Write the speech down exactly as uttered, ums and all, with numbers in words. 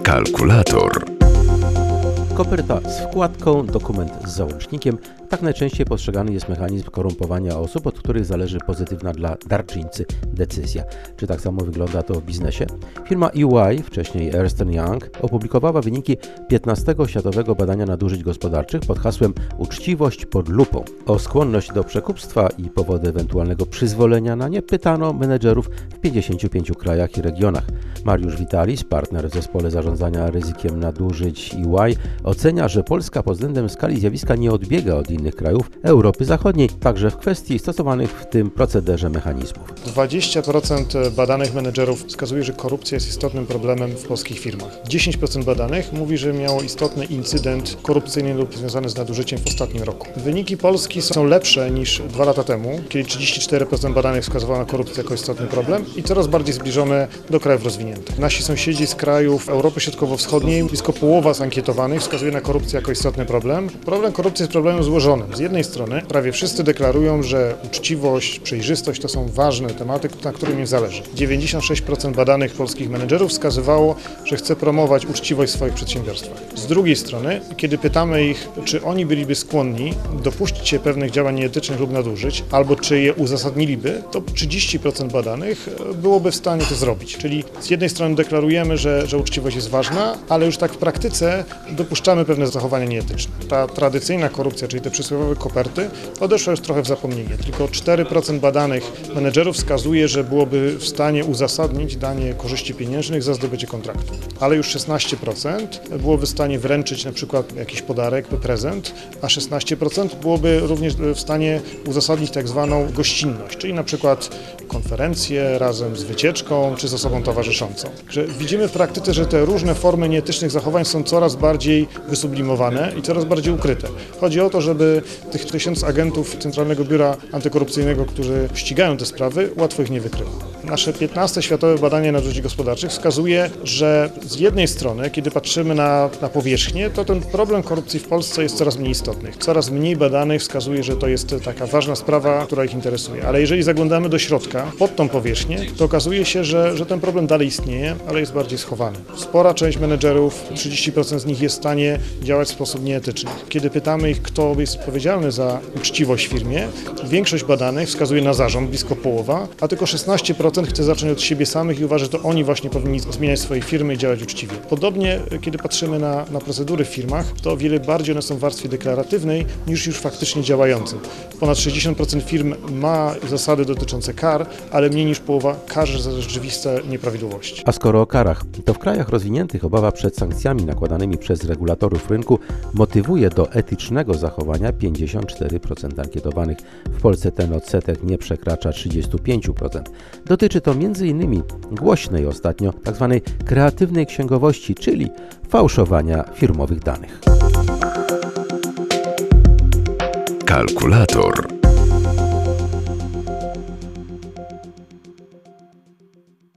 Kalkulator. Koperta z wkładką, dokument z załącznikiem. Tak najczęściej postrzegany jest mechanizm korumpowania osób, od których zależy pozytywna dla darczyńcy decyzja. Czy tak samo wygląda to w biznesie? Firma E Y, wcześniej Ernst and Young, opublikowała wyniki piętnastego światowego badania nadużyć gospodarczych pod hasłem Uczciwość pod lupą. O skłonność do przekupstwa i powody ewentualnego przyzwolenia na nie pytano menedżerów w pięćdziesięciu pięciu krajach i regionach. Mariusz Witalis, partner w zespole zarządzania ryzykiem nadużyć E Y, ocenia, że Polska pod względem skali zjawiska nie odbiega od innych krajów Europy Zachodniej, także w kwestii stosowanych w tym procederze mechanizmów. dwadzieścia procent badanych menedżerów wskazuje, że korupcja jest istotnym problemem w polskich firmach. dziesięć procent badanych mówi, że miało istotny incydent korupcyjny lub związany z nadużyciem w ostatnim roku. Wyniki Polski są lepsze niż dwa lata temu, kiedy trzydzieści cztery procent badanych wskazywało na korupcję jako istotny problem i coraz bardziej zbliżone do krajów rozwiniętych. Nasi sąsiedzi z krajów Europy Środkowo-Wschodniej, blisko połowa z ankietowanych wskazuje na korupcję jako istotny problem. Problem korupcji jest problemem złożonym. Z jednej strony prawie wszyscy deklarują, że uczciwość, przejrzystość to są ważne tematy, na których im zależy. dziewięćdziesiąt sześć procent badanych polskich menedżerów wskazywało, że chce promować uczciwość w swoich przedsiębiorstwach. Z drugiej strony, kiedy pytamy ich, czy oni byliby skłonni dopuścić się pewnych działań nieetycznych lub nadużyć, albo czy je uzasadniliby, to trzydzieści procent badanych byłoby w stanie to zrobić. Czyli z jednej strony deklarujemy, że, że uczciwość jest ważna, ale już tak w praktyce dopuszczamy pewne zachowania nieetyczne. Ta tradycyjna korupcja, czyli te przysłowiowe koperty, odeszła już trochę w zapomnienie. Tylko cztery procent badanych menedżerów wskazuje, że byłoby w stanie uzasadnić danie korzyści pieniężnych za zdobycie kontraktu. Ale już szesnaście procent byłoby w stanie wręczyć na przykład jakiś podarek, prezent, a szesnaście procent byłoby również w stanie uzasadnić tak zwaną gościnność, czyli na przykład konferencję razem z wycieczką czy z osobą towarzyszącą. Że widzimy w praktyce, że te różne formy nieetycznych zachowań są coraz bardziej wysublimowane i coraz bardziej ukryte. Chodzi o to, żeby tych tysiąc agentów Centralnego Biura Antykorupcyjnego, którzy ścigają te sprawy, łatwo ich nie wykryło. Nasze piętnaste światowe badanie nadużyć gospodarczych wskazuje, że z jednej strony, kiedy patrzymy na, na powierzchnię, to ten problem korupcji w Polsce jest coraz mniej istotny. Coraz mniej badanych wskazuje, że to jest taka ważna sprawa, która ich interesuje. Ale jeżeli zaglądamy do środka, pod tą powierzchnię, to okazuje się, że, że ten problem dalej istnieje, ale jest bardziej schowany. Spora część menedżerów, trzydzieści procent z nich jest w stanie działać w sposób nieetyczny. Kiedy pytamy ich, kto jest odpowiedzialny za uczciwość w firmie, większość badanych wskazuje na zarząd, blisko połowa, a tylko szesnaście procent chce zacząć od siebie samych i uważa, że to oni właśnie powinni zmieniać swoje firmy i działać uczciwie. Podobnie, kiedy patrzymy na, na procedury w firmach, to o wiele bardziej one są w warstwie deklaratywnej niż już faktycznie działającym. Ponad sześćdziesiąt procent firm ma zasady dotyczące kar, ale mniej niż połowa każe za rzeczywiste nieprawidłowości. A skoro o karach, to w krajach rozwiniętych obawa przed sankcjami nakładanymi przez regulatorów rynku motywuje do etycznego zachowania pięćdziesiąt cztery procent ankietowanych. W Polsce ten odsetek nie przekracza trzydzieści pięć procent. Dotyczy to między innymi głośnej ostatnio tzw. kreatywnej księgowości, czyli fałszowania firmowych danych. Kalkulator.